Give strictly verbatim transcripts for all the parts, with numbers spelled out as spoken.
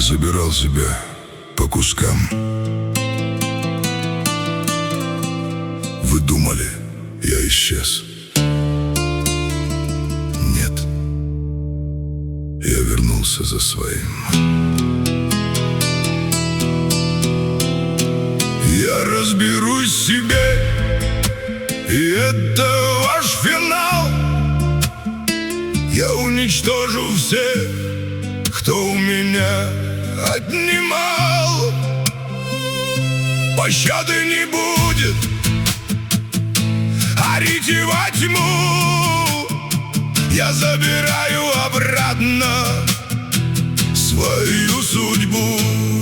забирал себя по кускам. Вы думали, я исчез? Нет, я вернулся за своим. Я разберусь в себе, и это ваш финал. Я уничтожу всех, кто у меня отнимал. Пощады не будет, орите во тьму. Я забираю обратно свою судьбу.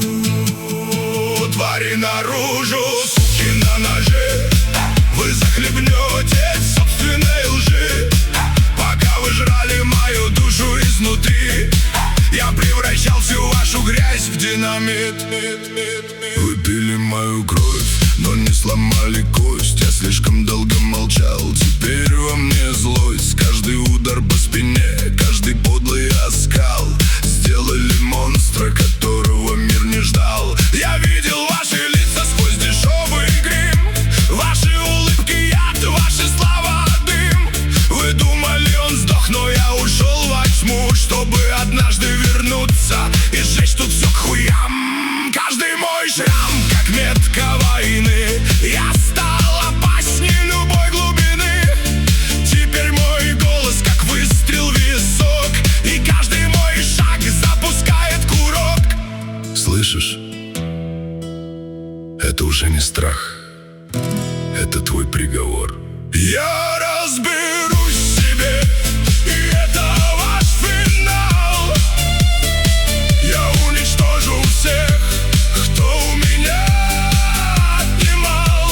Твари наружу, суки на ножи, вы захлебнетесь собственной лжи. Пока вы жрали мою душу изнутри, я превращал всю вашу грязь в динамит. Вы пили мою кровь, но не сломали кость. Я слишком долго молчал, теперь во мне злость. Каждый удар по спине, каждый подлый оскал сделали монстра, которого мир не ждал. Я видел ваши лица сквозь дешевый грим, ваши улыбки яд, ваши слова дым. Вы думали, он сдох, но я ушел во тьму, чтобы однажды вернуться и сжечь тут все к хуям. Каждый мой шрам, как метка войны, я стал опасней любой глубины. Теперь мой голос, как выстрел в висок, и каждый мой шаг запускает курок. Слышишь? Это уже не страх, это твой приговор. Я разберусь в себе, и это ваш финал. Я уничтожу всех, кто у меня отнимал.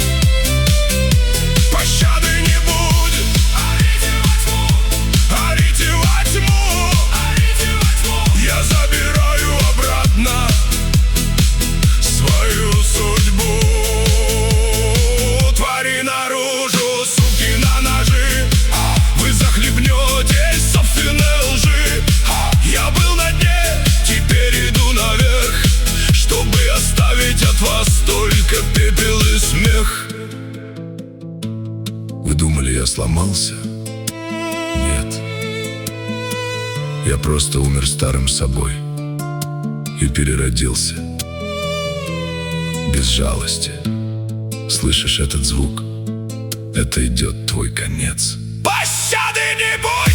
Пощады не будет, орите во тьму, орите во тьму, орите во тьму. Я забираю обратно свою судьбу. Твари наружу, суки на ножи, вы захлебнетесь собственной лжи. Я был на дне, теперь иду наверх, чтобы оставить от вас только пепел и смех. Вы думали, я сломался? Нет, я просто умер старым собой и переродился без жалости. Слышишь этот звук? Это идет твой конец. Пощады не будет!